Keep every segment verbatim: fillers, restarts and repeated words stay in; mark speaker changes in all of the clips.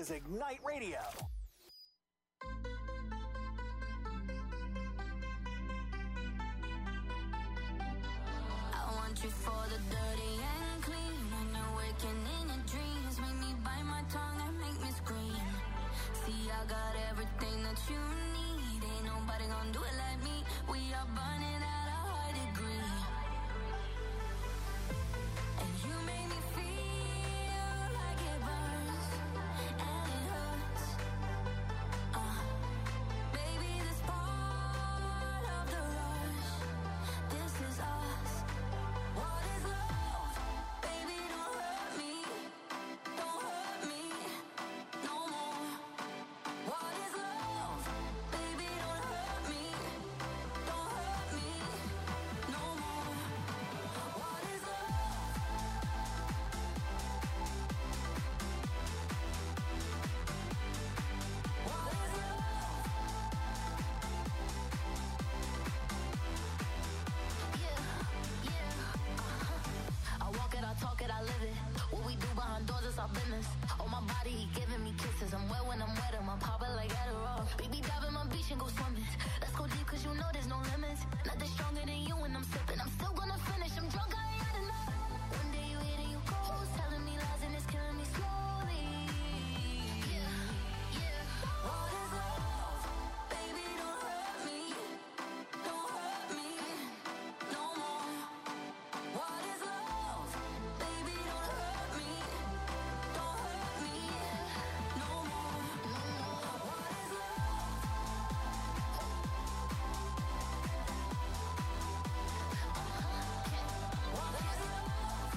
Speaker 1: is Ignite Radio.
Speaker 2: I want you for the dirty and clean. When you're waking in your dreams, make me bite my tongue and make me scream. See, I got everything that you need. Ain't nobody gonna do it like me. We are burning at a high degree. And you make me feel like it burns and it hurts. Uh, baby, this part of the rush. This is us. What is love? Baby, don't hurt me. Don't hurt me no more. What is love? Baby, don't hurt me. Don't hurt me no more. What is love? What is love? Yeah, yeah, uh-huh. I walk it, I talk it, I live it. What we do behind doors is our business. On my body, he giving me kisses. I'm wet when I'm wet, I'm popping like Adderall. Baby, dive in my beach and go swimming. Let's go deep, cause you know there's no limits. Nothing stronger than you when I'm sipping. I'm still gonna finish, I'm drunk, I ain't had enough. One day you hit and you go, telling me lies and it's killing me slowly. Yeah, yeah. What is love? Baby, don't hurt me. Don't hurt me no more. What is love? Baby, don't hurt me. Don't hurt me no more. What is love? What is love?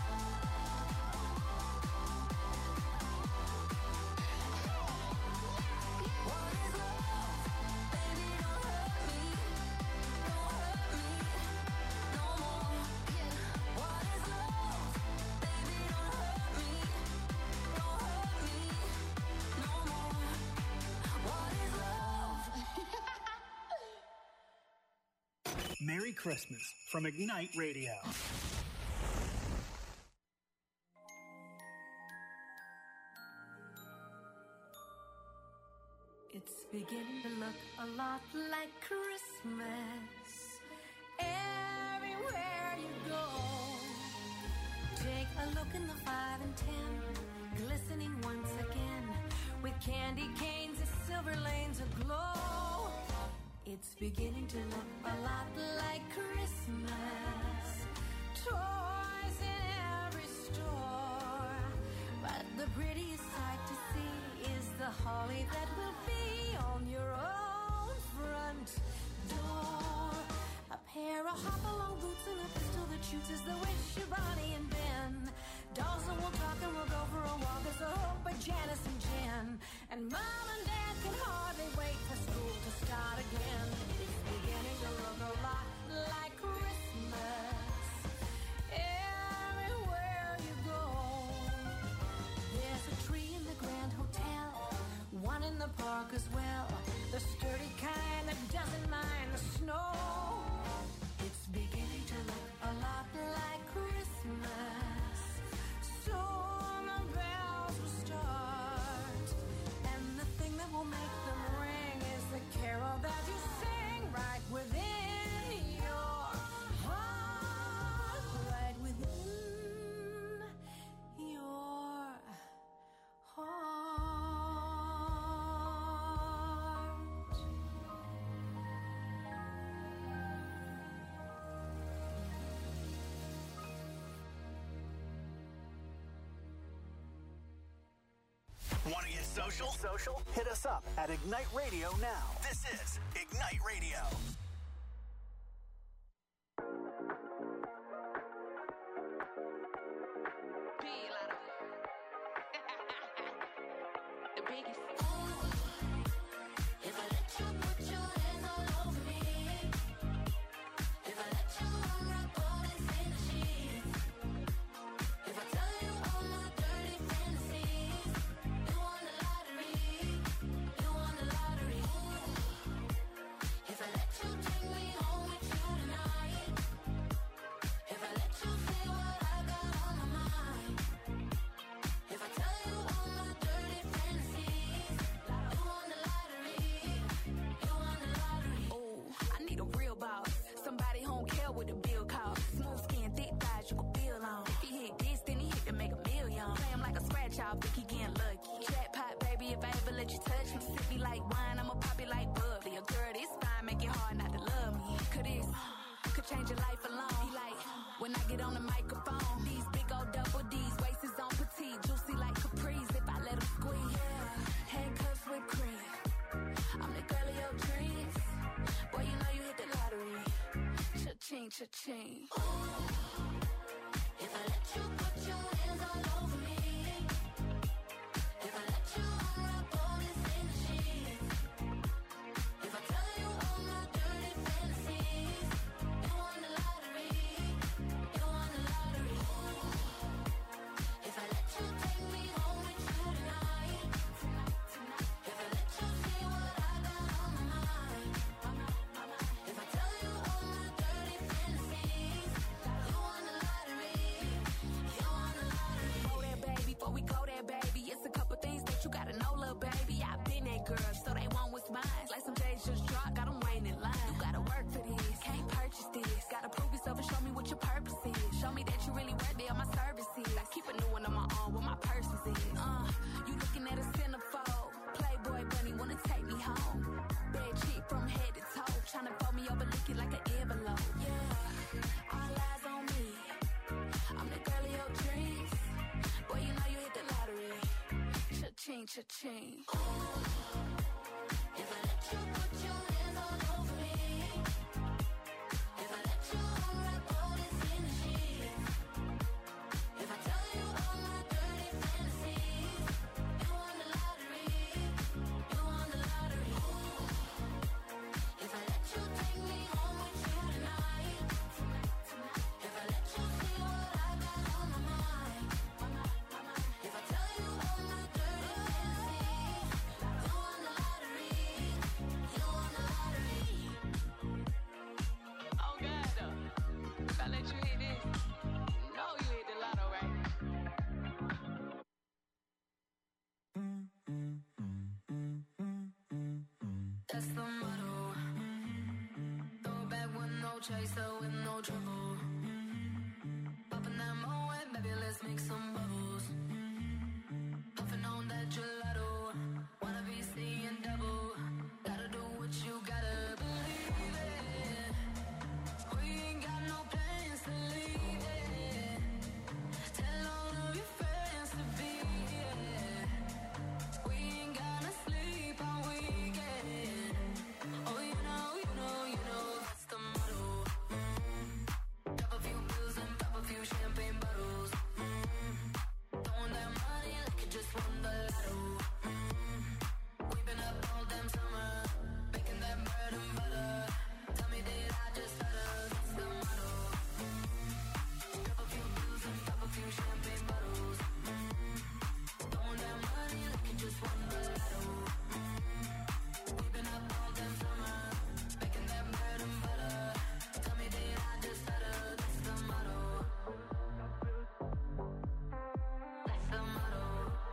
Speaker 2: What is love? Baby, don't hurt me. Don't hurt me no more. What is love? Baby, don't hurt me. Don't hurt me no more. What is love?
Speaker 1: Merry Christmas from Ignite Radio.
Speaker 3: It's beginning to look a lot like Christmas everywhere you go. Take a look in the five and ten, glistening once again with candy canes and silver lanes aglow. It's beginning to look a lot like Christmas. Toys in every store, but the prettiest sight to see is the holly that will be on your own front door. A pair of hop-along boots and a pistol that shoots is the wish of Bonnie and Ben. Dolls that will talk and we'll go for a walk is the hope of Janice and Jen. And Mom and Dad can hardly wait for school to start again. It's beginning to look a lot like Christmas everywhere you go. There's a tree in the Grand Hotel, one in the park as well, the sturdy kind that doesn't mind the snow. It's beginning to look a lot like Christmas. Soon the bells will start, and the thing that will make them ring is the carol that you sing right within your heart, right within your heart.
Speaker 1: Want to get social? Social? Hit us up at Ignite Radio now. This is Ignite Radio.
Speaker 2: The biggest. If I let you put your hands all over me, if I let you unwrap all this in the sheets, if I tell you all my dirty fantasies, you won the lottery, you won the lottery. If I let you
Speaker 4: think he getting lucky. Jackpot, baby, if I ever let you touch me. Sip me like wine, I'ma pop it like bubbly. A girl this fine, make it hard not to love me. Could this, could change your life alone. He like, when I get on the microphone, these big old double D's, waist is on petite, juicy like capris if I let him squeeze. Yeah, handcuffs with cream. I'm the girl of your dreams. Boy, you know you hit the lottery. Cha-ching, cha-ching.
Speaker 2: If I let you put your hands all over me, if I let you unwrap all this in the sheets, if I tell you all my dirty fantasies, you won the lottery, you won the lottery. If I let you take me home with you tonight, if I let you see what I got on my mind, if I tell you all my dirty fantasies, you won the lottery, you won the lottery.
Speaker 4: Go there, baby, before we go there, baby. It's a couple things that you gotta know, little baby. I've been that girl, so they want what's mine. Like some days just dropped, got them waiting in line. You gotta work for this, can't purchase this. Gotta prove yourself and show me what your purpose is. Show me that you really worthy of my services. I keep a new one on my own, where my purses is. Uh, you looking at a centerfold. Playboy bunny wanna take me home. Bad chick from head to toe, tryna fold me over, lick it like an envelope. Yeah, all eyes on me. I'm the girl of your dreams. Boy, you know you hit the lottery. Cha-ching, cha-ching.
Speaker 2: If I let you put your hands all over me, if I let you unwrap all this in the sheets, if I tell you all my dirty fantasies, you won the lottery, you won the lottery. If I let you take me home with you tonight, if I let you see what I got on my mind, if I tell you all my dirty fantasies, you won the lottery, you won the lottery.
Speaker 4: Oh, God, though. If I let you hit this, you know you hit the lotto, right?
Speaker 2: That's the motto. Throw it back with no chaser, with no trouble. Popping that Moet, baby, let's make some bubbles. Puffing on that gelato. Wanna be seeing double. Gotta do what you gotta believe it. We ain't got no plans to leave it. Tell all of your friends to be here. We ain't gonna sleep all weekend. Oh, you know, you know, you know, that's the motto. Drop a few pills and pop a few champagne bottles. Throwing that money like you just won the lotto. We've been up all damn summer, making that bread and butter. Tell me, did I just stutter? That's the motto. Drop a few pills and pop a few champagne bottles. Throwing that money like you just won the lotto. We've been up all damn summer, making that bread and butter. Tell me, did I just stutter? That's the motto. That's the motto.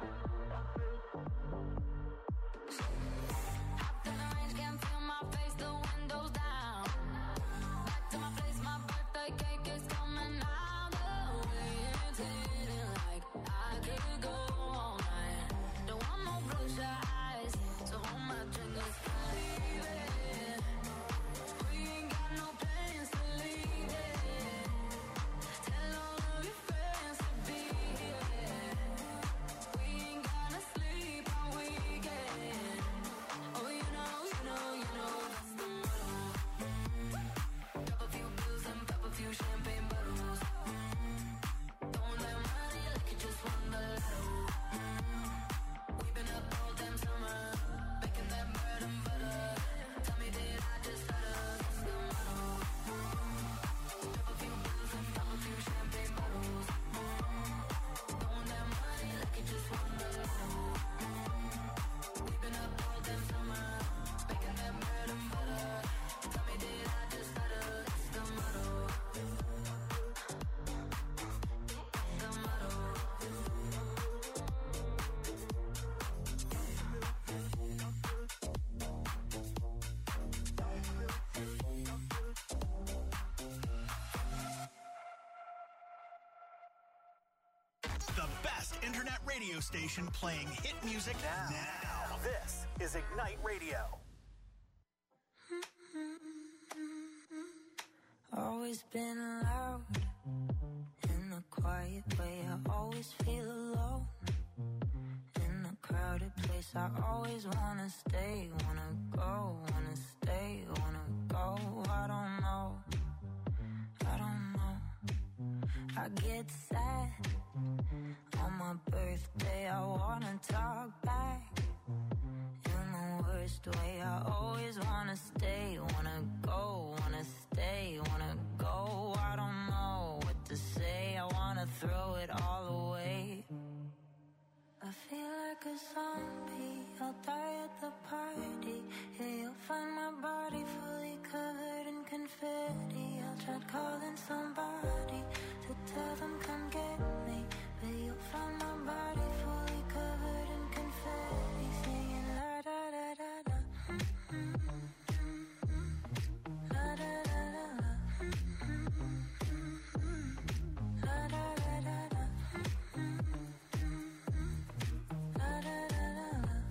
Speaker 2: Hopped in the range, can't feel my face, the windows down. Back to my place, my birthday cake is coming out. The way it's hitting like I could go all night. Don't want no bloodshot eyes, so hold my drink, let's leave it. We ain't got no plans to leave it. Tell all of your friends to be here. We ain't gonna sleep all weekend. Oh, you know, you know, you know, that's the motto. Drop a few pills and pop a few champagne bottles. Throwing that money like you just won the lotto. We've been up all damn summer, making that bread and butter. Tell me, did I just stutter? That's the motto. Drop a few pills and pop a few champagne bottles. Throwing that money like you just won the lotto. We've been up all damn summer, making that bread and butter. Tell me, did I just stutter? That's the motto. That's the motto.
Speaker 1: The best internet radio station playing hit music now. now. This is Ignite Radio.
Speaker 3: Always been loud in a quiet way. I always feel alone in a crowded place. I always wanna stay, wanna go, wanna stay, wanna go. I don't know, I don't know. I get sad on my birthday. I wanna talk back in the worst way. I always wanna stay, wanna go, wanna stay, wanna go. I don't know what to say. I wanna throw it all away. I feel like a zombie. I'll die at the party. Yeah, you'll find my body fully covered in confetti. I'll try calling somebody to tell them come get me, but you'll find my body fully covered in confetti, singing la da da da da. La da da da da. La da da da da. La da da da da.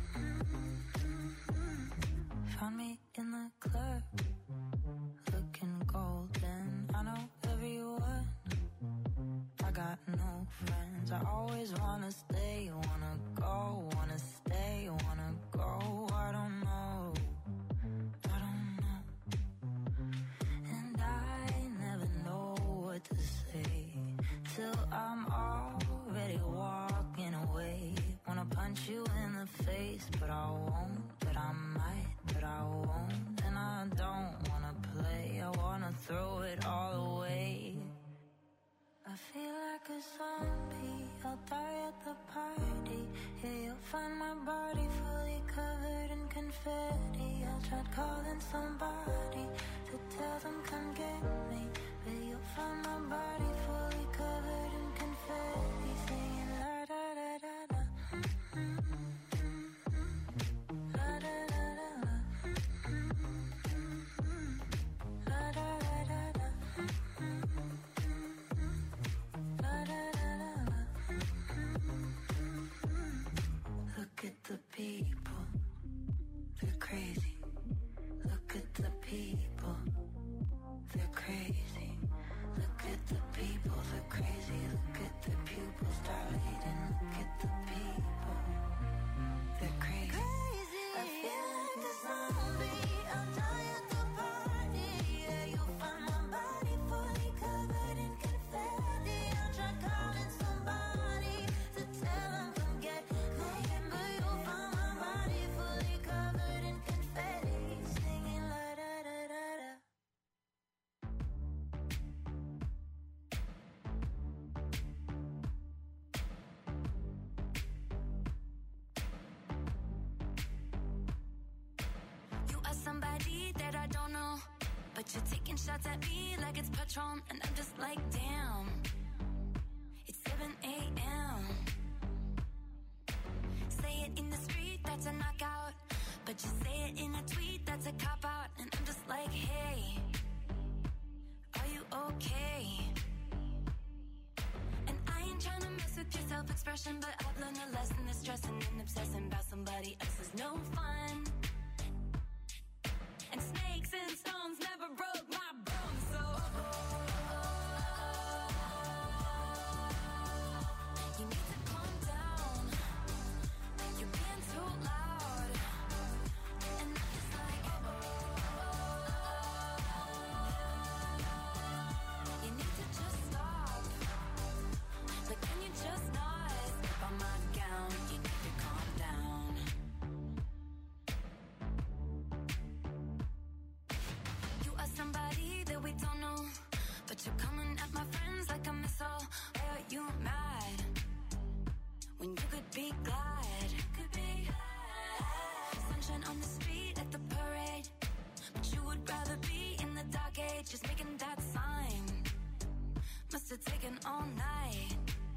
Speaker 3: Found me in the club, looking golden. I know everyone, I got no friends. I always wanna stay, wanna go, wanna stay, wanna go. I don't know, I don't know. And I never know what to say till I'm already walking away. Wanna punch you in the face, but I won't, but I might, but I won't. And I don't wanna play, I wanna throw it all away. I feel like a zombie, I'll die at the party. Yeah, you'll find my body fully covered in confetti. I'll try calling somebody to tell them come get me, but you'll find my body fully covered in confetti, singing la da da da da. La da da da da. La da da da da. Look at the people, they're crazy. Look at the people, they're crazy. Look at the people, they're crazy. Look at the pupils dilating. Look at the people, they're crazy. I feel like a zombie, I'll die at the party. Yeah, you'll find my body fully covered in confetti. I'll try calling somebody to tell them come get me, but you'll find my body fully covered in confetti, singing la da da da da.
Speaker 2: You are somebody that I don't know, but you're taking shots at me like it's Patron, and I'm just like, damn. It's seven a.m. Say it in the street, that's a knockout, but you say it in a tweet, that's a cop-out, and I'm just like, hey, are you okay? And I ain't trying to mess with your self-expression, but I've learned a lesson that stressing and obsessing about somebody else is no fun. And snakes and stones never broke my bones, so you need to calm down. You're being too loud, and I'm just like, you need to just stop. But can you just not step on my gown? You need to calm down. You are somebody that we don't know, but you're coming at my friends like a missile. Why are you mad when you could be glad? Could be sunshine on the street at the parade, but you would rather be in the dark age, just making that sign. Must have taken all night.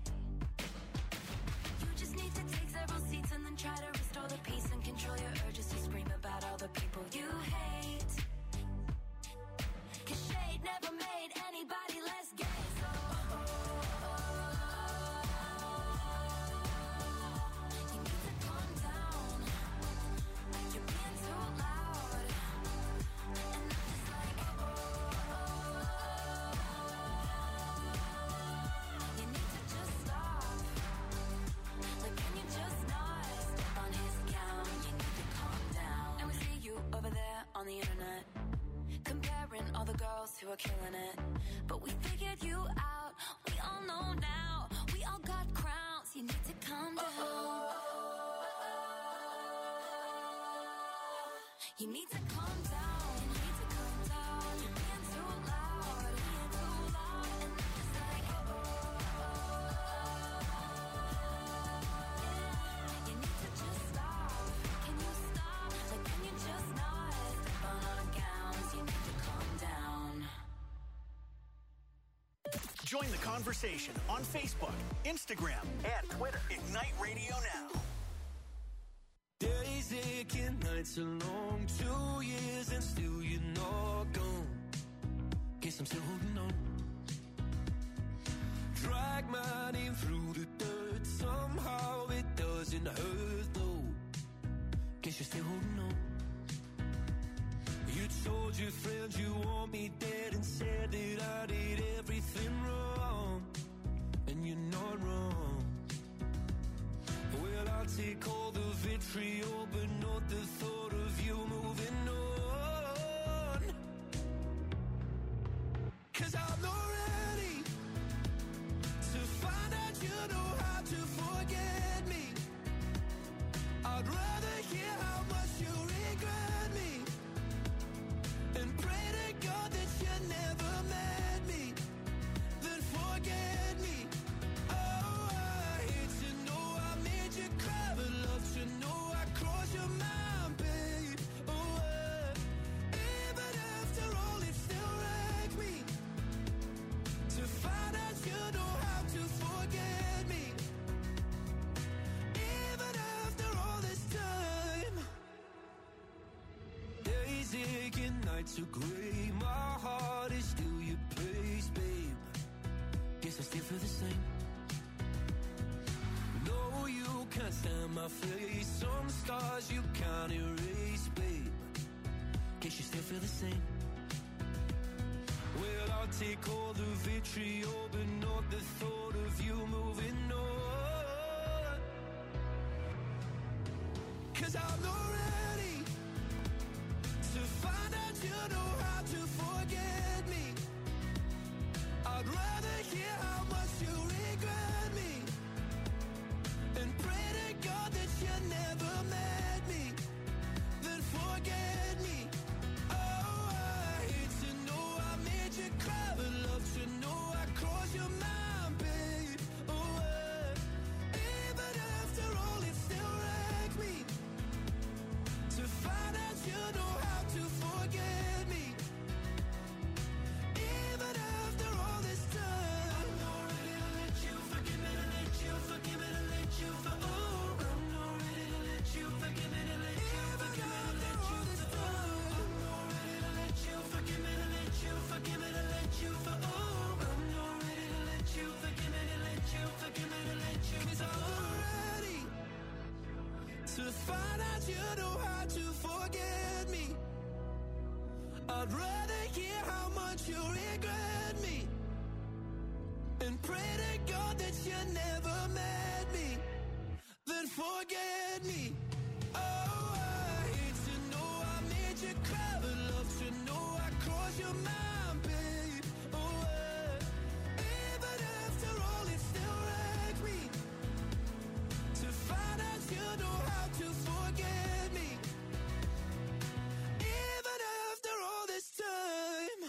Speaker 2: You just need to take several seats and then try to restore the peace and control your urges to scream about all the people you hate. 'Cause shade never made anybody less gay, so
Speaker 4: on the internet, comparing all the girls who are killing it. But we figured you out, we all know now. We all got crowns, you need to calm down. Uh-oh. You need to calm down, you need to calm down. You're being too loud, being too loud. And it's like, oh, yeah. You need to just stop. Can you stop? Like, can you just not step on our gowns? You need to calm down.
Speaker 1: Join the conversation on Facebook, Instagram, and Twitter. Ignite Radio Now.
Speaker 5: Days aching, nights are long, two years and still you're not gone. Guess I'm still holding on. Drag my name through the dirt, somehow it doesn't hurt though. Guess you're still holding on. You told your friends you want me dead and said that I did everything wrong. And you're not wrong. Well, I'll take all the vitriol, but not the thought of you moving on. 'Cause I'm not ready to find out you know how to forget me. I'd rather hear how much you regret me and pray to God that you never met me, then forget me. Oh, I hate to know I made you cry, but love to know I crossed your mind, babe. Oh, uh, even after all, it still wrecked me to find out you know how to forget me. Even after all this time, days aching, nights are gray. My heart is still your place, babe. Guess I still feel the same. No, you can't stand my face. Some scars you can't erase, babe. Guess you still feel the same. Well, I'll take all the vitriol, but not the thought of you moving on. 'Cause I'm not ready to find out you know how to forget me. I'd rather hear how much you regret me and pray to God that you never met me, then forget me. Oh, I hate to know I made you cry, but love to know I crossed your mind, babe. Oh, uh, even after all, it still wrecked me to find out you know how to forget me. Even after all this time, I'm not ready to let you forgive me, to let you forgive me, to let you for oh, I'm not ready to let you forgive me, to let you forgive me, to let you for oh, I'm not ready to let you forgive me, to let you forgive me, to let you for oh, I'm not ready to let you forgive me, to let you forgive me, to let you 'cause I'm not ready to find out you know how to forget me. I'd rather hear how much you regret me and pray to God that you never met me, then forget me. Oh, I hate to know I made you cry, but love to know I crossed your mind, babe. Oh, uh, even after all, it still wrecked me to find out you know how to forget me. Even after all this time.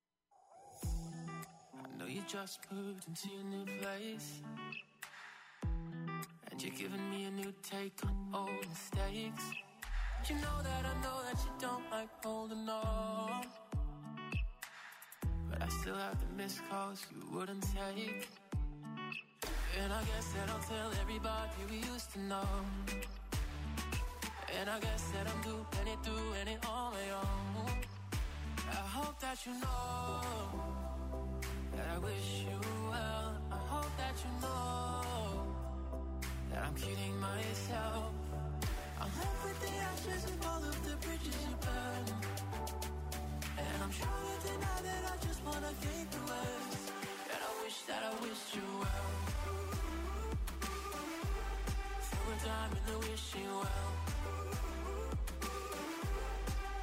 Speaker 5: I know you just moved into your new place, and you're giving me a new take on old mistakes. But you know that I know that you don't like holding on, but I still have the missed calls you wouldn't take. And I guess that I'll tell everybody we used to know. And I guess that I'm doing it, doing it on my own. I hope that you know that I wish you well. I hope that you know that I'm kidding myself. I'm left with the ashes of all of the bridges you burned, and I'm trying to deny that I just wanna think the worst. And I wish that I wished you well. Through a time in the wishing well.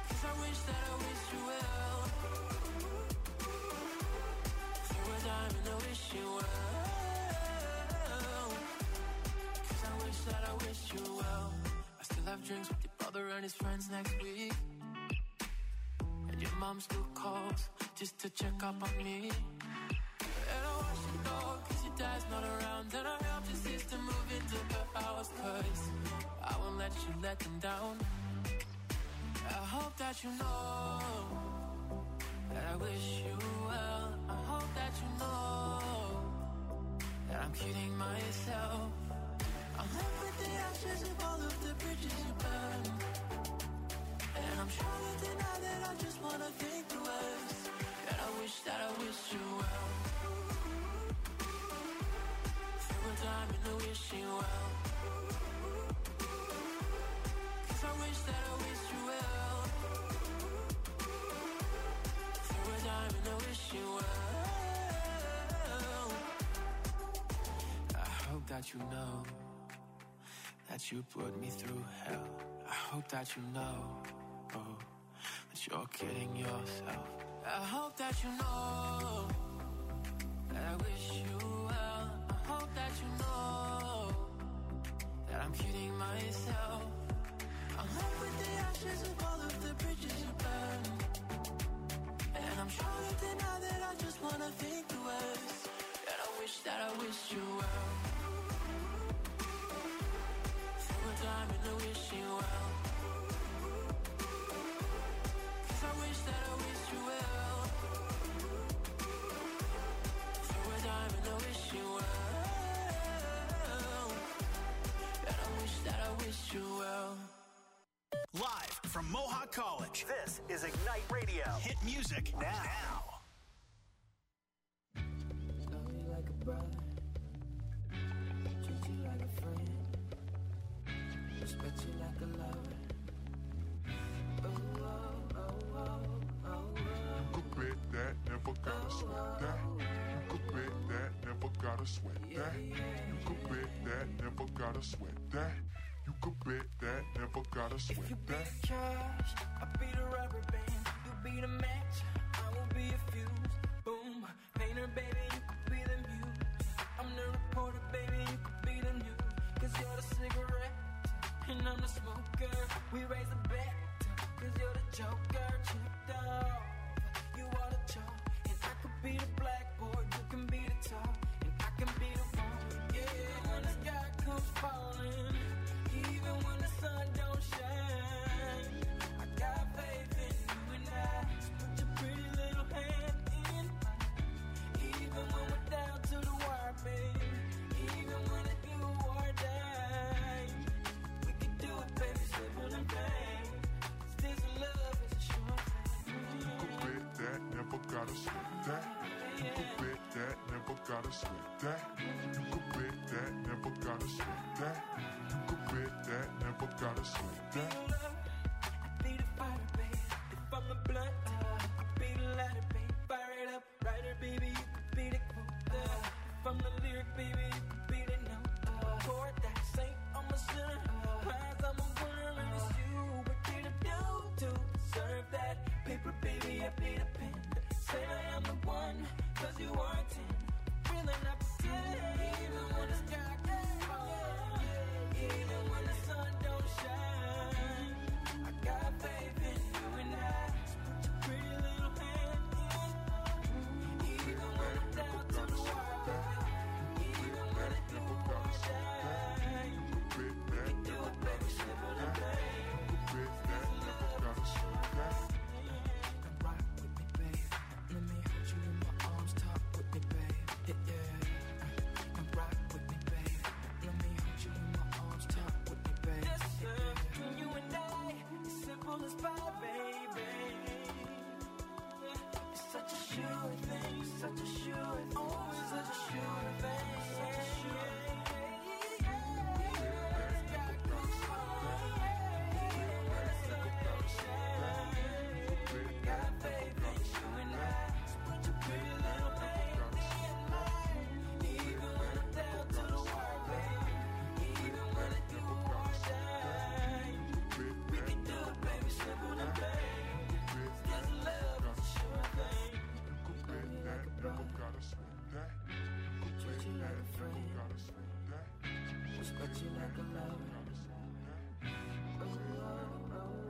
Speaker 5: his friends next week. And your mom still calls just to check up on me. And I watch you go, cause your dad's not around. And I help your sister move into her house, cause I won't let you let them down. I hope that you know that I wish you well. I hope that you know that I'm kidding myself. I'm left with the ashes of all of the bridges you burned. And I'm trying to deny that I just wanna think the worst. And I wish that I wish you well. Through a time in the wishing well. Cause I wish that I wish you well. Through a time in the wishing well. I hope that you know that you put me through hell. I hope that you know, oh, that you're kidding yourself. I hope that you know that I wish you well. I hope that you know that I'm kidding myself. I'm left with the ashes of all of the bridges you burned. And I'm trying to deny that I just wanna think the worst. And I wish that I wish you well. Time in the wishing well. Cause I wish that I wish you well. Through a time in the wishing well. And I wish that I wish you well.
Speaker 1: Live from Mohawk College, this is Ignite Radio. Hit music now.
Speaker 5: Love you like a brother, treat you like a friend. Respect you like a lover. Oh, oh, oh, oh, oh.
Speaker 6: You could bet that, never gotta sweat that. You could bet that, never gotta sweat that. You could bet that, never gotta sweat that. You could bet that, never gotta sweat
Speaker 5: If you be
Speaker 6: that.
Speaker 5: the cash, I'll be the rubber band. You be the match, I will be a fuse. Boom, painter, baby, you could be the muse. I'm the reporter, baby, you could be the news. Cause you're the cigarette and I'm the smoker. We raise a bet, cause you're the joker. Chipped off, you are the chalk. And I could be the blackboard, you can be the top. And I can be the one, yeah. When the sky comes falling, even when the sun don't shine, I got faith in you and I. So put your pretty little hand in mine. Even when we're down to the wire, baby. Even when it's do or die. Baby, simple and plain. This love is a sure thing.
Speaker 6: You could bet that, never gotta sweat that. You could bet that, never gotta sweat that. You could bet that, never gotta sweat that. You could bet that, never gotta sweat that.
Speaker 5: I be the fighter, baby. If I'm the blunt, I be the lighter, baby. Fire it up, writer, baby. You could be the quote. If I'm the lyric, baby, you could be the note. Chord that saint, I'm a sinner. Prize, I'm a winner, and it's you. What did I do to deserve that? Paper, baby, I be the pen. Say I am the one, cause you are a ten. Really not pretend. Even when the sky gets falling, even when the sun don't shine, I got faith in you and I. So put your pretty little hand in. Even when I'm down to the wire, baby. Even when it do or die.
Speaker 6: You could bet that, never gotta sweat that. You could bet that, never gotta sweat that.
Speaker 5: Come rock with me, babe. Let me hold you in my arms, talk with me, babe. Yeah, yeah. Come rock with me, babe. Let me hold you in my arms, talk with me, babe. Yes, sir. You and I, it's simple as pie, baby. It's such a sure thing, such a sure thing. Always such a sure thing. Such a sure thing. Respect you like a lover. Oh, oh, oh.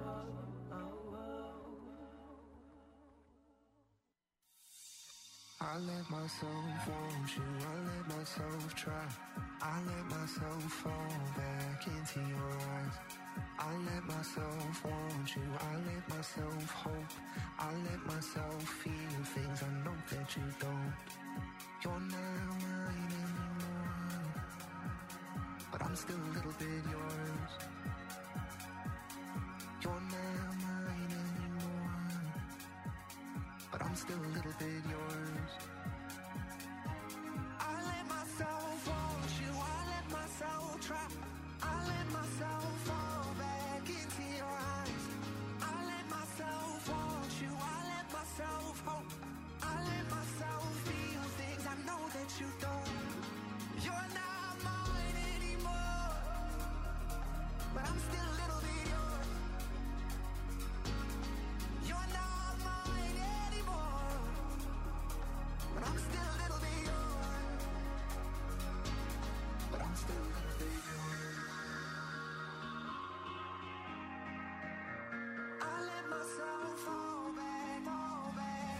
Speaker 7: I let myself want you, I let myself try. I let myself fall back into your eyes. I let myself want you, I let myself hope. I let myself feel things I know that you don't. You're not mine anymore, but I'm still a little bit yours. You're not mine anymore, but I'm still a little bit yours. I let myself want you, I let myself try. I let myself fall back into your eyes. I let myself want you, I let myself hope. I let myself feel things I know that you don't. You're not mine anymore, but I'm still a little bit yours. You're not mine anymore, but I'm still a little bit yours. But I'm still a little bit yours. I let myself fall back, fall back.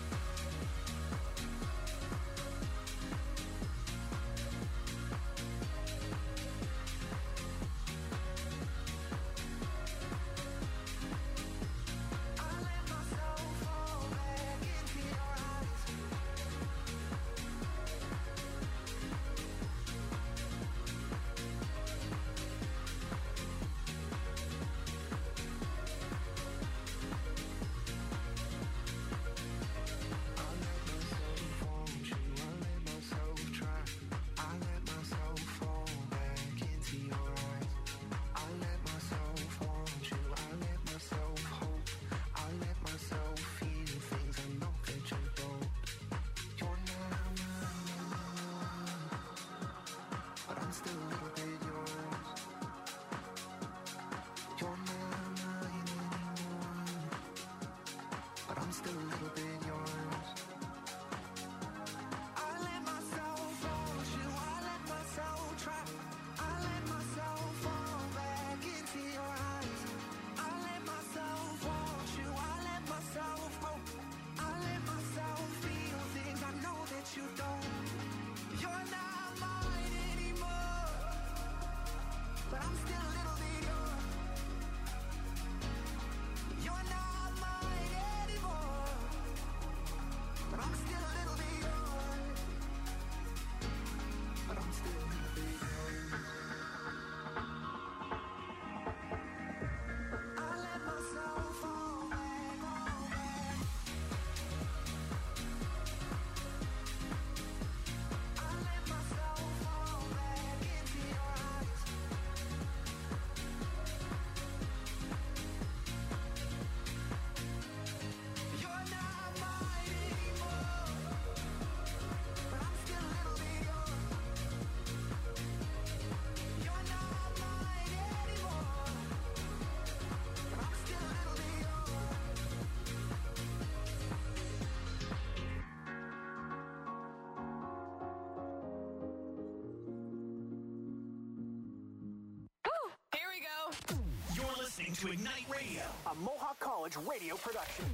Speaker 7: I let myself fall back into your eyes. I let myself want you, I let myself try. I let myself fall back into your eyes. I let myself want you, I let myself hope. I let myself feel things I know that you don't. You're not mine anymore, but I'm still a little bit yours. You're not mine anymore, but I'm still a little bit yours. I let myself want you, I let myself try. I let myself fall back into your eyes. I let myself want you, I let myself hope. I let myself feel things I know that you don't. You're not mine anymore, but I'm still a little bit yours. You're not mine anymore, but I'm still a little bit yours. But I'm still a little bit yours. I let myself fall back, fall back. I let myself fall back into your eyes. You're not mine anymore, but I'm still a little bit yours. You're not mine anymore, but I'm still a little bit yours.
Speaker 4: Here we go.
Speaker 1: You're listening to Ignite Radio, a Mohawk College radio production.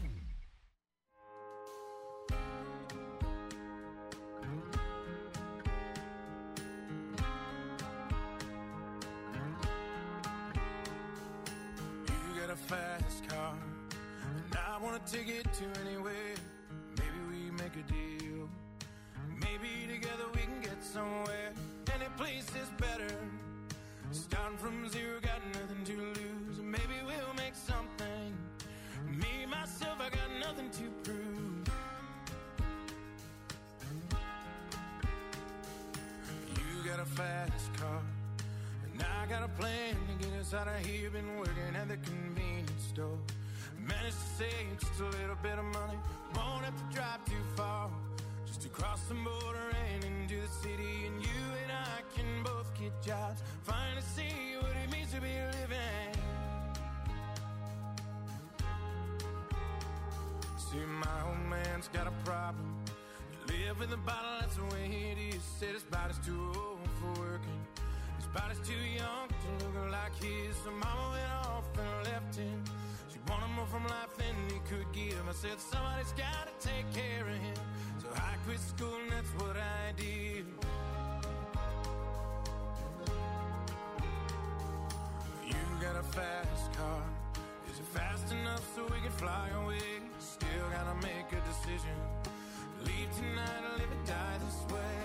Speaker 5: You got a fast car, and I want to take it to anywhere. Maybe we make a deal. Maybe together we can get somewhere. Any place is better. Starting from zero, got nothing to lose. Maybe we'll make something. Me, myself, I got nothing to prove. You got a fast car, and I got a plan to get us out of here. Been working at the convenience store. Managed to save just a little bit of money. Won't have to drive too far, just to cross the border and into the city. And you and I can both get jobs, finally see what it means to be living. See, my old man's got a problem. You live with a bottle, that's the way it is. Said his body's too old for working. His body's too young to look like his. So mama went off and left him. She wanted more from life than he could give. I
Speaker 8: said somebody's gotta take care of him. So I quit school and that's what I did. You got a fast car. Is it fast enough so we can fly away? Still gotta make a decision. Leave tonight or live or die this way.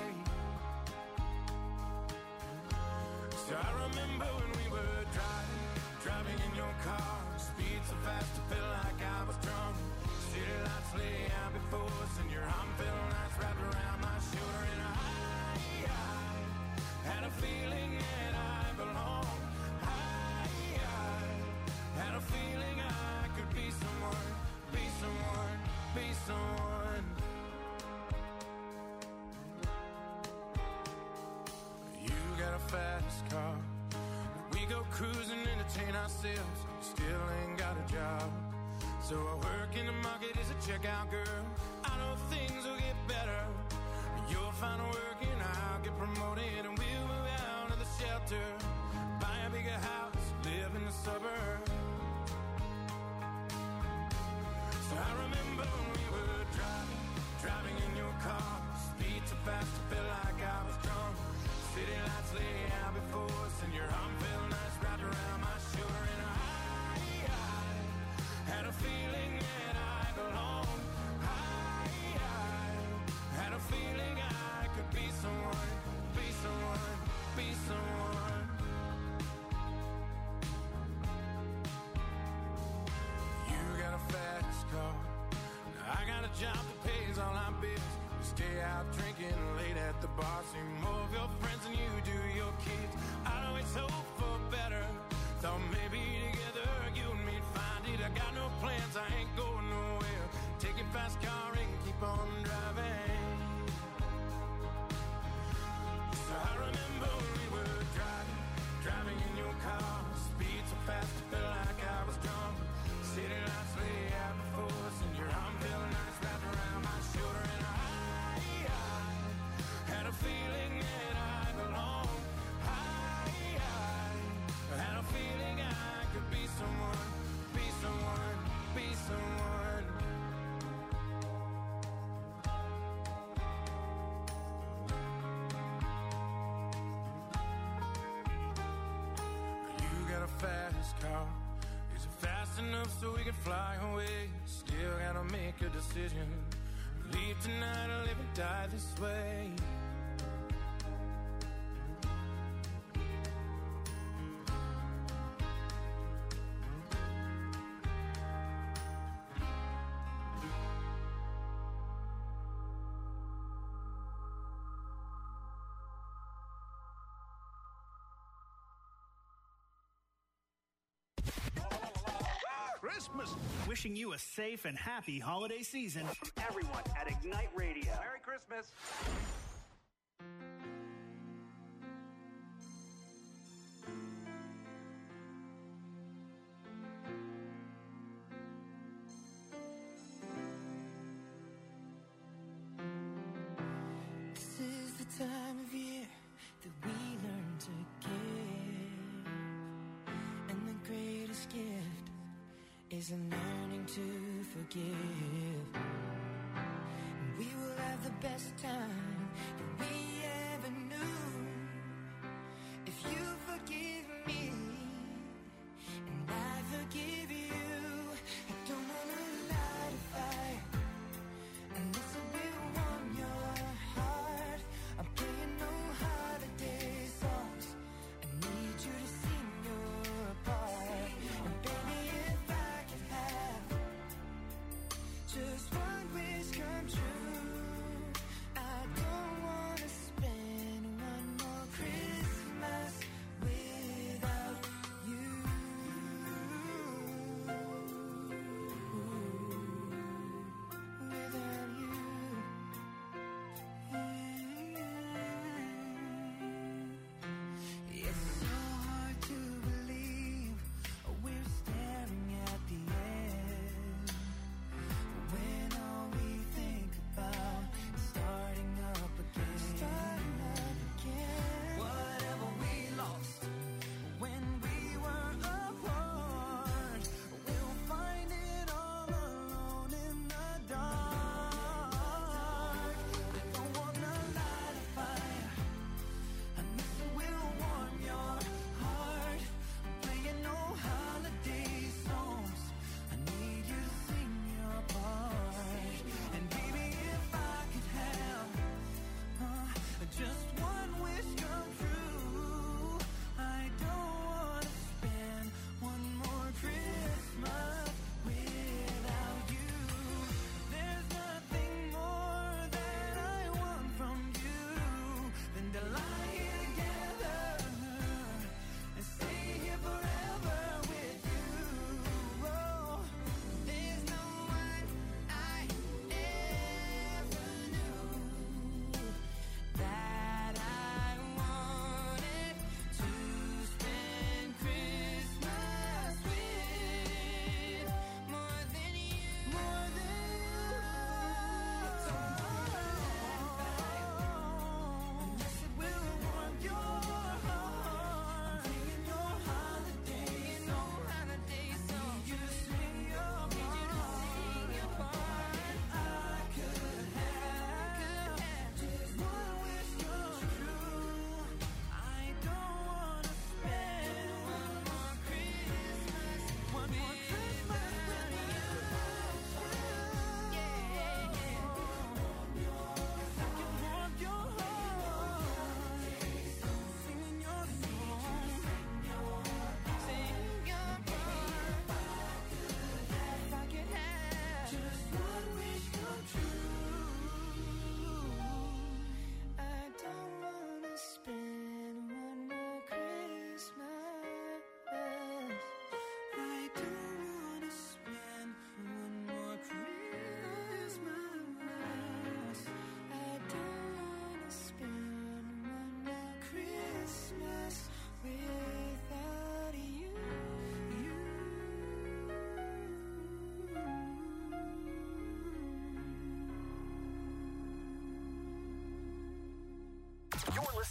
Speaker 8: So I remember when we were driving, driving in your car. Speed so fast I felt like I was drunk. City lights lay out before us and your arm felt nice wrapped around my shoulder. And I, I had a feeling that I belonged. I, I had a feeling I could be someone, be someone, be someone. You got a fast car. We go cruising, entertain ourselves. Still ain't got a job. So I work in the market as a checkout girl. I know things will get better. You'll find work and I'll get promoted. And we'll move out of the shelter, buy a bigger house, live in the suburbs. So I remember when we were driving, driving in your car. Speed so fast I felt like I was drunk. City lights lay out before us and your arm felt nice wrapped around my shoulder. And I, I had a feeling that I belonged. I, I had a feeling I could be someone, be someone, be someone. You got a fast car. Now I got a job that pays all our bills. We stay out drinking late at the bar. See more of your friends than you do your kids. I know it's hope for better. Thought maybe together you and me'd find it. I got no plans, I ain't going nowhere. Take your fast car and keep on driving. So I remember when we were driving, driving in your car. Speed so fast I felt like I was drunk. City lights lay out before us and your arm felt nice wrapped around my shoulder. And I, I had a feeling that I belonged. I, I had a feeling I could be someone, be someone, be someone. You got a fast car. Is it fast enough so we can fly away? Still gotta make a decision. Leave tonight or live and die this way.
Speaker 1: Christmas. Wishing you a safe and happy holiday season from everyone at Ignite Radio.
Speaker 9: Merry Christmas.
Speaker 7: This is the time of year that we learn to give, and the greatest gift is in learning to forgive. And we will have the best time that we ever knew if you forgive me and I forgive you. I don't wanna light a fire unless it will warm your heart. I'm playing no holiday songs. I need you to sing your part. And baby, if I could have just one wish come true, I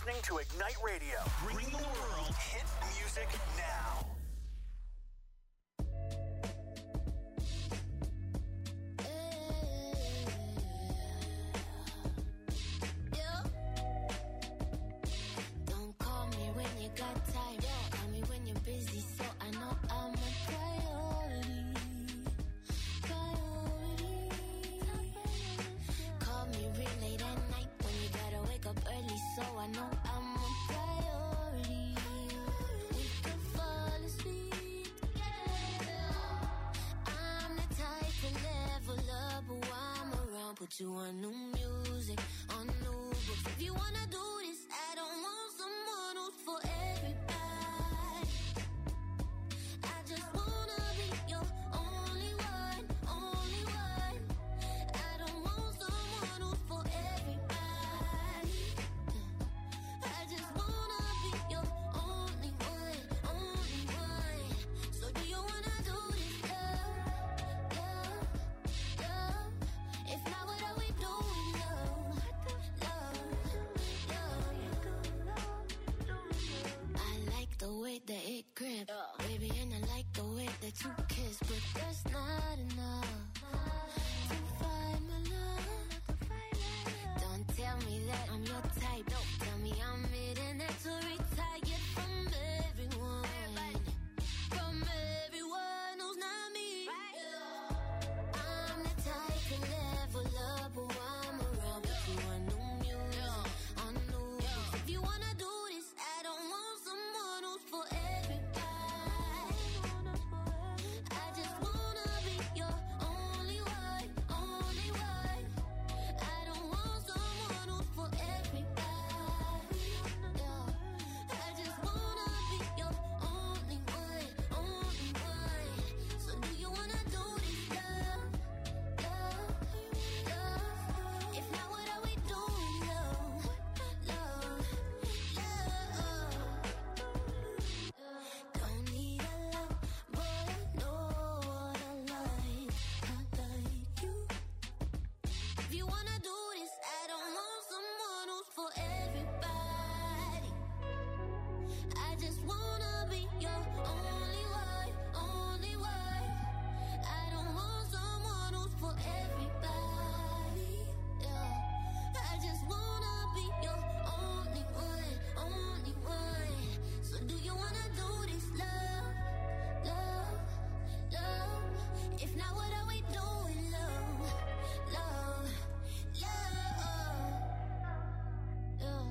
Speaker 1: listening to Ignite Radio. Bring the world hit music now.
Speaker 2: Don't call me when you got time. Call me when you're busy, so I know I'm a priority. Priority. Call me real late at night when you gotta wake up early, so I know I'm a priority. We can fall asleep together. I'm the type to level up while I'm around. Put you on new music, on new books. If you wanna do this, I don't want someone who's for everybody. I just wanna be your only one, only one. I don't want someone who's for everybody. I just wanna be your only one, only one. So do you wanna do this, love, love, love? If not, what are we doing, love, love, love? I like the way that it grip, baby, and I like the way that you kiss, but that's not enough to find my love. Don't tell me that I'm your type. Don't tell me I'm it and that's to retire from everyone, from everyone who's not me. I'm the type to level up while I'm around. Put you on new music, on new books. If you wanna do this, I don't want someone who's for everybody. I just wanna be your only one, only one. I don't want someone who's for everybody. Yeah. I just wanna be your only one, only one. So do you wanna do this, love, love, love? If not, what are we doing, love, love, love? Don't need a lot, but I know what I like. I like you. If you wanna do this, I don't want someone who's for everybody. I just wanna be your only one, only one. I don't want someone who's for everybody. Yeah. I just wanna be your only one, only one. So do you wanna do this, love, love, love? If not, what are we doing, love, love, love? Yeah.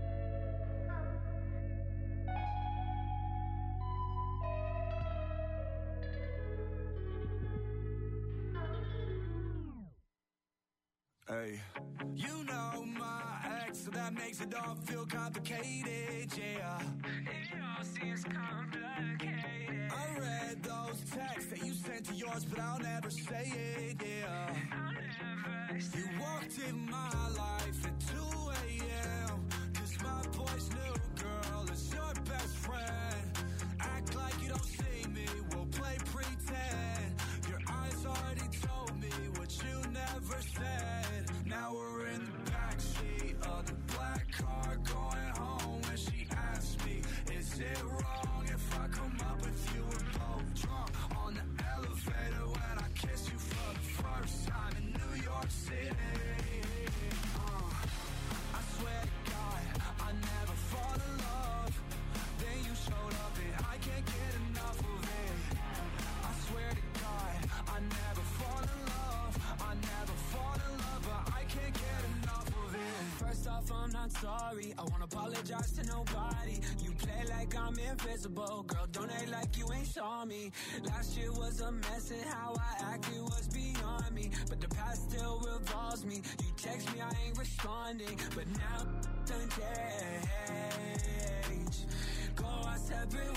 Speaker 8: Hey, you know my ex, so that makes it all feel complicated, yeah. It all seems complicated. I read those texts that you sent to yours, but I'll never say it, yeah. I'll never say You walked in my life at two a.m. Cause my boy's new girl is your best friend. Act like you don't see me, we'll play pretend. Your eyes already told me what you never said. Now we're in the backseat of the black car going home. And she asked me, is it wrong if I come up with you? We're both drunk on the elevator when I kiss you for the first time in New York City. Uh, I swear to God, I never fall in love. Then you showed up and I can't get enough of it. I swear to God, I never fall in love. I never fall in love, but I can't get enough of it. First off, I'm not sorry. I won't apologize to nobody. You play like I'm invisible. Girl, don't act like you ain't saw me. Last year was a mess and how I acted was beyond me. But the past still revolves me. You text me, I ain't responding. But now, done change. Go our separate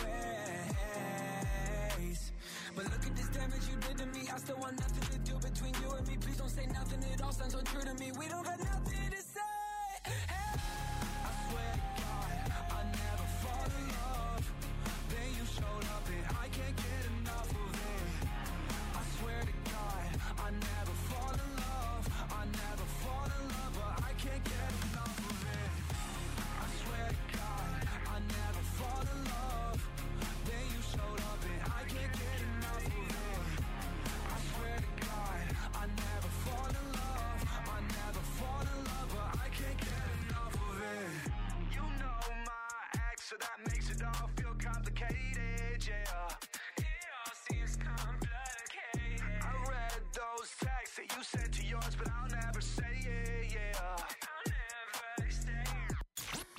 Speaker 8: ways. But look at this damage you did to me. I still want nothing to do between you and me. Please don't say nothing, it all sounds so true to me. We don't got nothing to say. Hey. I swear to God, I never fall in love. Then you showed up and I can't get enough of it. I swear to God, I never fall in love. I never fall in love, but I can't get enough of it. I swear to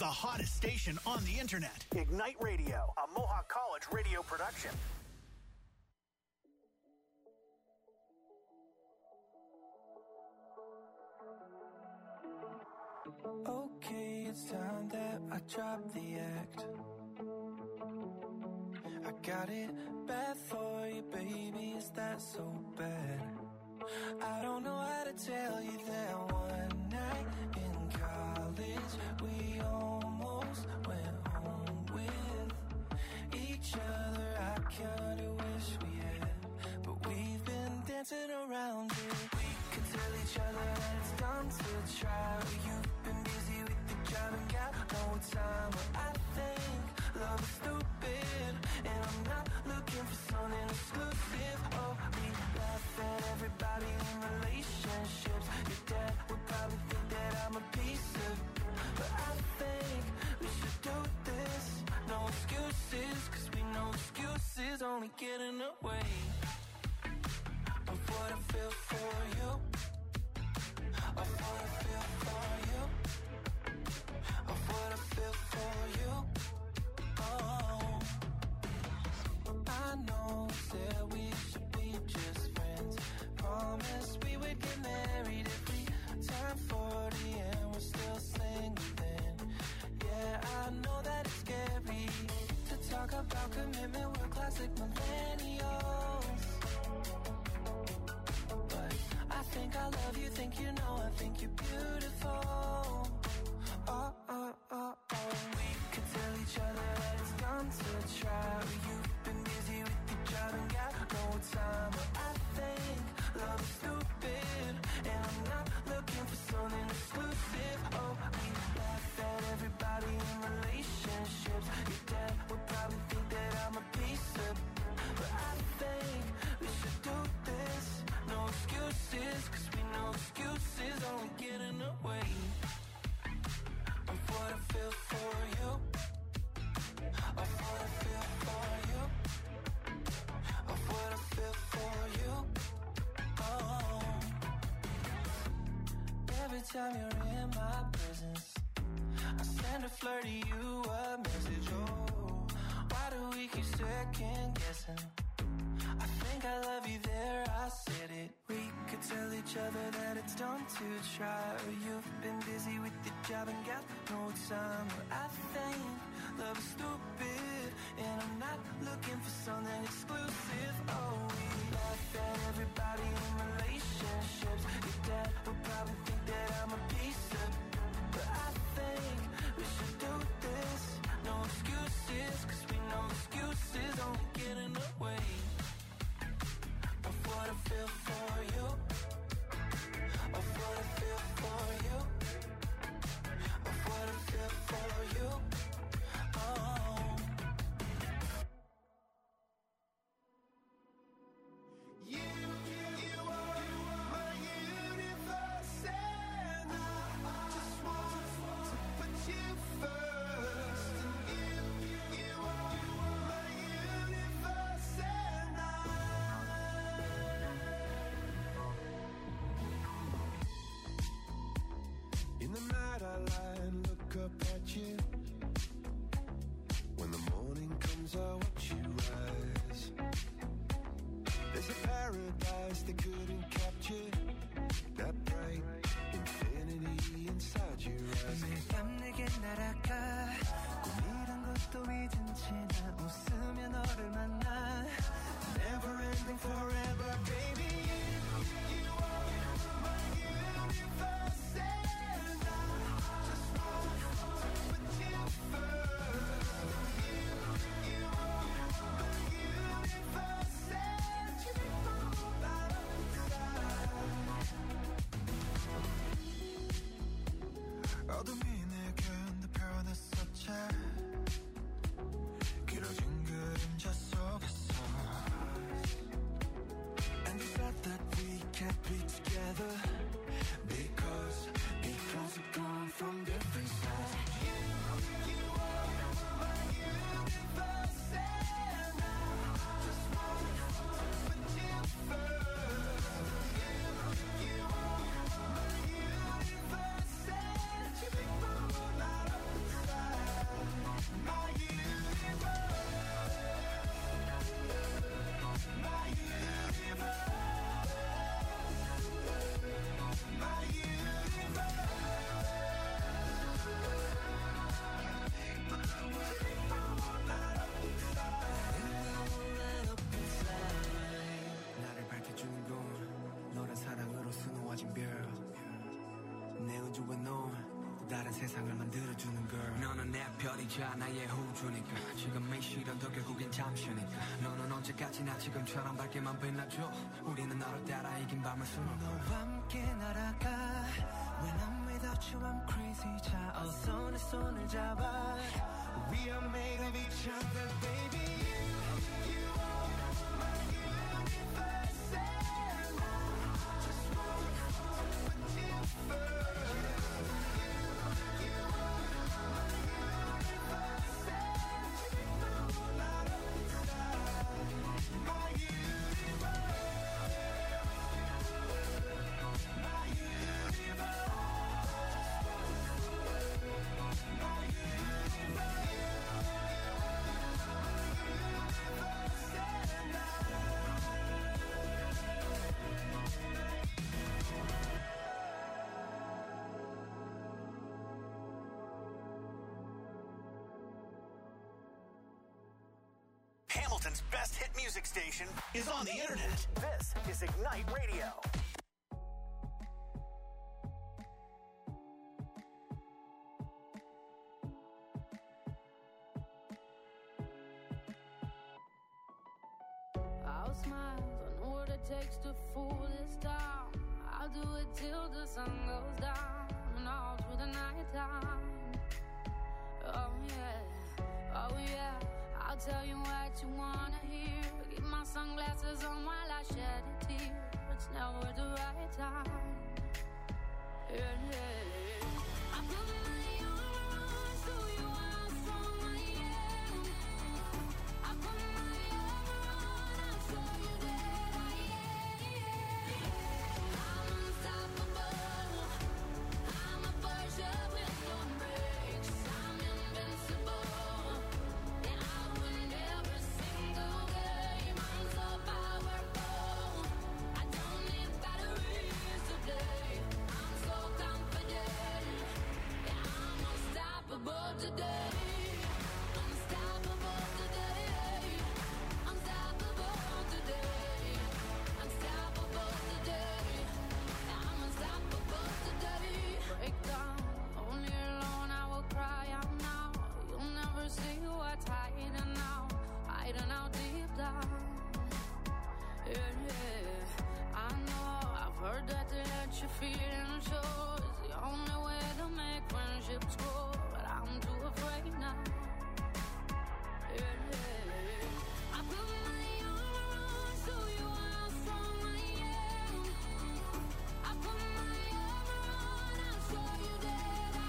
Speaker 1: hottest station on the internet. Ignite Radio, a Mohawk College radio production.
Speaker 7: Okay, it's time that I drop the act. I got it bad for you, baby, is that so bad? I don't know how to tell you that one night in college we almost went home with each other. I kinda wish we had, but we've been dancing around it. We could tell each other that it's dumb to try, but you've been busy with the job and got no time. But I think love is stupid, and I'm not looking for something exclusive. Oh, we laugh at everybody in relationships. Your dad would probably think that I'm a piece of, but I think we should do this. No excuses, cause we know excuses only get in the way of what I feel for you, of what I feel for you, of what I feel for you. Oh, I know that we should be just friends. Promise we would get married if we turn forty and we're still single then. Yeah, I know that it's scary to talk about commitment, we're classic millennials. But I think I love you, think you know, I think you're beautiful. Oh, oh, oh, oh. We could tell each other that it's dumb to try, but you've been busy with your job and got no time. But I think love is stupid, and I'm not looking for something exclusive. Oh, we laugh at everybody in relationships. Your dad would probably think that I'm a piece of, but I think we should do this. No excuses, cause we know excuses only get in the way of what I feel for you, of what I feel for you, of what I feel for you. Oh, every time you're in my presence, I send a flirty you a message. Oh, why do we keep second guessing? I think I love you there, I said it. We could tell each other that it's dumb to try, or you've been busy with the job and got no time. But I think love is stupid, and I'm not looking for something exclusive. Oh, we laugh at everybody in relationships. Your dad would probably think that I'm a piece of, but I think we should do this. No excuses, cause we know excuses only get in the way of what I feel for you, of what I feel for you, of what I feel for you. Oh,
Speaker 5: You, you, you are
Speaker 7: 쏟아진 별 내 우주와 너 또 다른 세상을 만들어주는 걸 너는 내 별이자 나의 우주니까 지금의 시련도 결국엔 잠시니까 너는 언제까지나 지금처럼 밝게만 빛나줘 우리는 너를 따라 이긴 밤을 수놓고 너와 함께 날아가 When I'm without you I'm crazy 자 어서 내 손을 잡아 We are made of each other baby You, you are my universe And I just wanna put you first
Speaker 1: Hamilton's best hit music station is on the internet. This is Ignite Radio.
Speaker 9: I'll smile, I know what it takes to fool this town. I'll do it till the sun goes down and all through the night time. Oh yeah, oh yeah, I'll tell you what you wanna hear. Keep my sunglasses on while I shed a tear. It's never the right time. Yeah, yeah. I put my armor on so you are strong I am. I put my armor on, I'll show you that I am. I'm unstoppable. I'm a Persia with no brakes. I'm invincible. And I win every single game. I'm so powerful. I don't need batteries to play. I'm so confident. Yeah, I'm unstoppable today. Unstoppable today. Unstoppable today. Unstoppable today. Yeah, I'm unstoppable today. Break down, only alone I will cry out now. You'll never see what's hiding now, hiding out deep down. Yeah, yeah. I know I've heard that to let you feel and show is the only way to make friendships grow, but I'm too afraid now. Yeah, yeah. I put my armor on so you are how strong I am. I put my armor on, I'll show you that I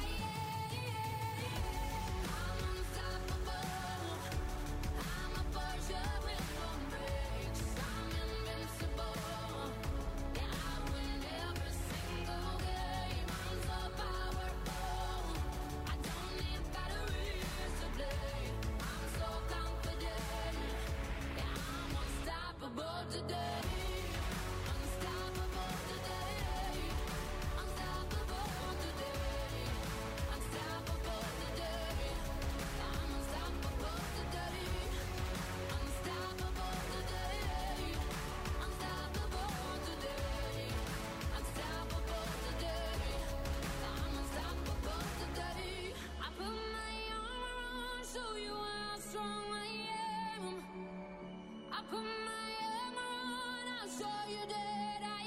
Speaker 9: am. I'm unstoppable. I'm a Persia with no brakes. I'm invincible. Yeah, I win every single game. I'm so powerful. I don't need batteries to play. I'm so confident. Yeah, I'm unstoppable today. Unstoppable today. Unstoppable today. Unstoppable today. I'm unstoppable today. Unstoppable today. Unstoppable today. Unstoppable today. I'm unstoppable today. I put my armor on, show you how strong I am. I put my armor on, I'll show you that I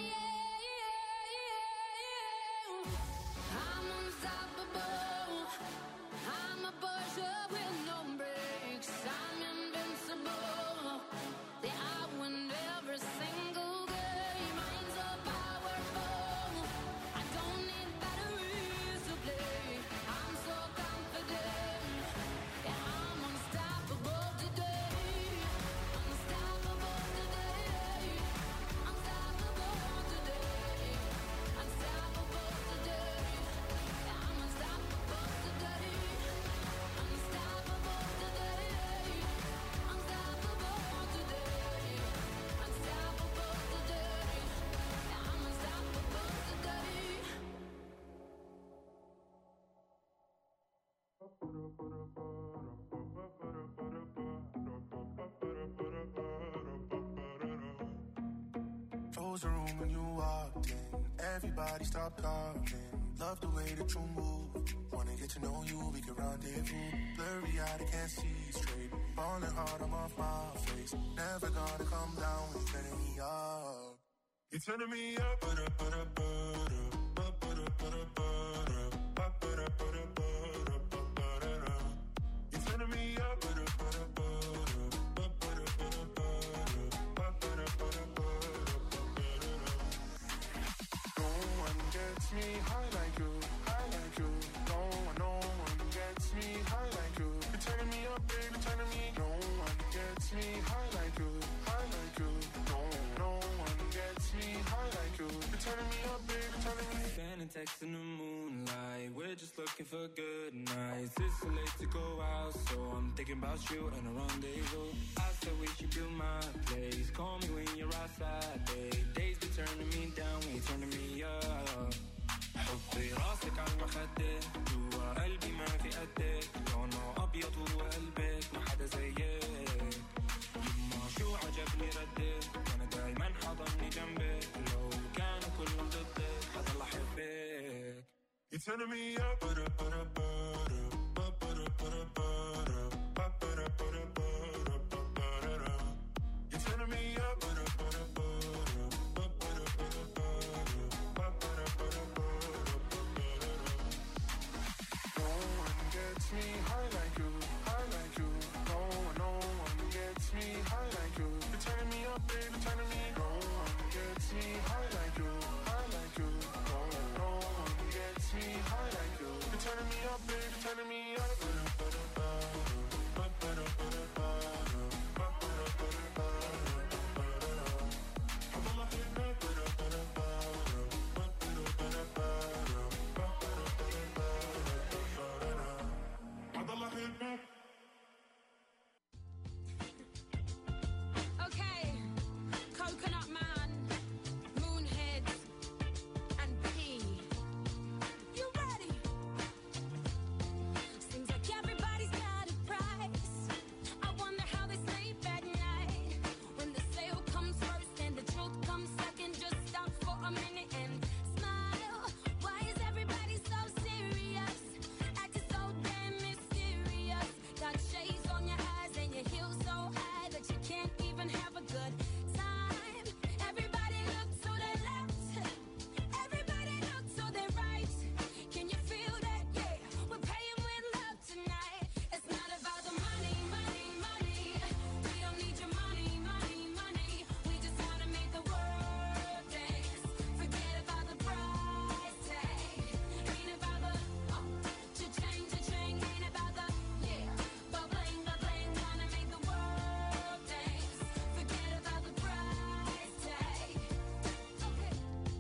Speaker 9: am. I'm unstoppable. I'm a Persia with no brakes. I'm invincible. Yeah, I win every single game. I'm so powerful. I don't need batteries to play. I'm so confident. Yeah, I'm unstoppable today. Unstoppable today. Unstoppable today. Unstoppable today. Yeah, I'm unstoppable today. Unstoppable today. Unstoppable today. Unstoppable today. Yeah, I'm unstoppable today.
Speaker 10: Close the room when you walked in.
Speaker 7: everybody stop talking. Love the way that you move. Wanna get to know you, we can rendezvous. Blurry eyed, I can't see straight. Falling hard, I'm off my face. Never gonna come down when you're turning me up.
Speaker 6: You're turning me up, but up, but up, but up, but up, but up, but up, but up, but up, but up, but up. You're turning me up, but up, but up, but up, but up, but up, but up, but up, but up, but up.
Speaker 7: No one gets me high like you, high like you. No one, no one gets me high like you. You're turning me up, baby, turning me. No one gets me high like you, high like you. No, no one gets me high like you. You're turning me up, baby, turning me.
Speaker 8: Sending texts in the moonlight. We're just looking for good nights. It's so late to go out, so I'm thinking about you and a rendezvous. I said we should do my place. Call me when you're outside, babe. Days be turning me down when you're turning me up. حطي راسك على المخدة جوا قلبي ما في قدك لونه أبيض وقلبك ما حدا زيك يما شو عجبني ردك أنا دايما حضني جنبك لو كانوا كلهم ضدك حضل أحبك.
Speaker 6: You're turning me up, but up, but up, but up, but up, but up, but up, but up, but up, but up, but up. You're turning me up, but up, but up, but up, but up, but up, but up, but up, but up, but up.
Speaker 7: No one gets me high like you, high like you. No one, no one gets me high like you. You're turning me up, baby, turning me. No one gets me high like you, high like you. No, no one gets me high like you. You're turning me up, baby, turning me up.
Speaker 4: Okay, Coconut Man, Moonhead, and P. You ready? Seems like everybody's got a price. I wonder how they sleep at night. When the sale comes first and the truth comes second, just stop for a minute and smile. Why is everybody so serious? Acting so damn mysterious. Got shades on your eyes and your heels so high that you can't even have a good time. Everybody look to the left. Everybody look to the right. Can you feel that? Yeah, we're paying with love tonight. It's not about the money, money, money. We don't need your money, money, money. We just wanna make the world dance. Forget about the price tag. Ain't about the oh, cha-ching, cha-ching. Ain't about the yeah, bubbling, bubbling. Wanna make the world dance. Forget about the price tag. Okay,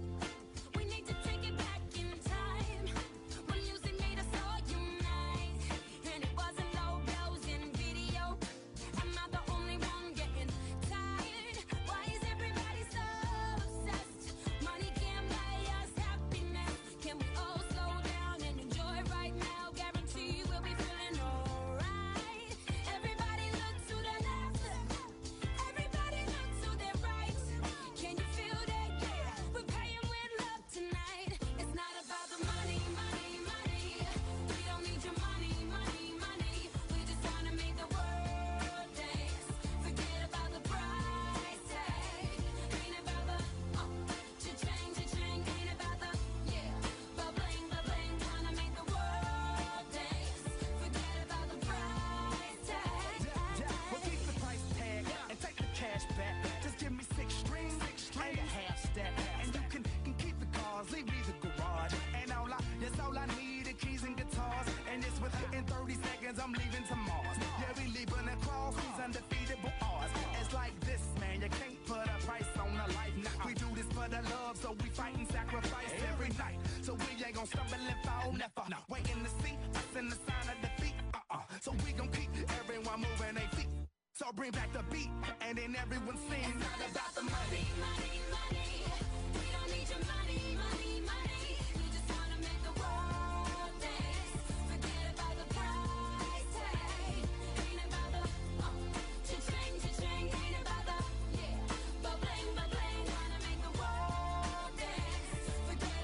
Speaker 4: we need to take it back in time when music made us all unite, and it wasn't low blows in video. Am I the only one getting tired? Why is everybody so obsessed? Money can't buy us happiness. Can we all slow down and enjoy right now? Guarantee we'll be feeling alright. Everybody look to the left. Everybody look to the right. Can you feel that? Yeah, we're paying with love tonight. It's not about the money, money, money. We don't need your money, money, money. We just wanna make the world dance. Forget about the price tag. Ain't about the oh, cha-ching, cha-ching. Ain't about the yeah, bubbling, bubbling. Wanna make the world dance. Forget about the price tag.
Speaker 10: Well, keep the price tag and take the cash back. Just give me six strings and a half stack. And you can, can keep the cars, leave me the garage. And all I, that's all I need, the keys and guitars. And it's within thirty seconds, I'm leaving to Mars. Yeah, we leaving across these undefeatable odds. It's like this, man, you can't put a price on a life. Nah, we do this for the love, so we fight and sacrifice every night. So we ain't gon' stumble and fall, never. Waiting to see us in the sign of defeat. Uh-uh. So we gon' keep everyone moving their feet. So bring back the beat, and then everyone sings.
Speaker 4: It's not about the money, money, money. We don't need your money, money, money. We just wanna make the world dance. Forget about the price tag. Ain't about the oh, cha-ching, cha-ching. Ain't about the yeah, bubbling, bubbling. Wanna make the world dance. Forget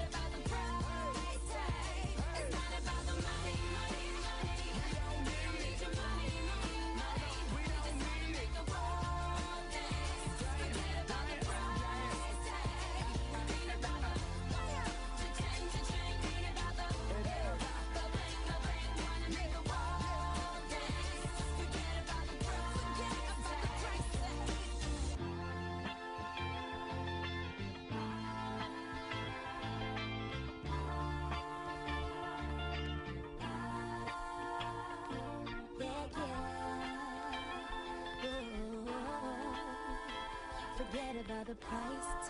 Speaker 11: the price